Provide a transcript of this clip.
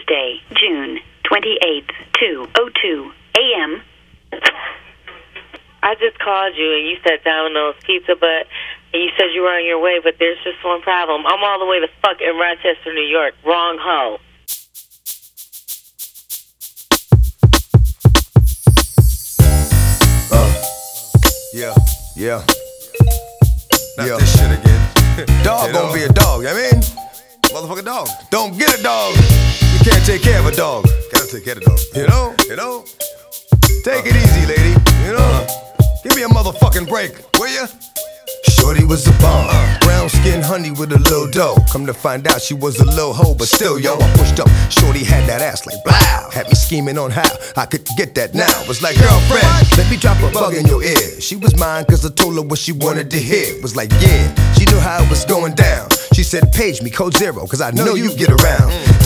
Tuesday, June 28th, 2:02 a.m. I just called you and you said Domino's Pizza, and you said you were on your way, but there's just one problem. I'm all the way to fucking Rochester, New York. Wrong hoe. Yeah. Not this shit again. Dog gonna be a dog, I mean, Motherfucking dog. don't get a dog. You can't take care of a dog. Gotta take care of the dog. You know? Take it easy, lady. Give me a motherfucking break, will ya? Shorty was a bomb, brown skin honey with a little dough. Come to find out she was a little hoe, but still, yo, I pushed up. Shorty had that ass like blow. Had me scheming on how I could get that now. Was like, girlfriend, let me drop a bug in your ear. She was mine cause I told her what she wanted to hear. Was like, yeah, she knew how it was going down. She said, page me, code 0, cause I know you get around.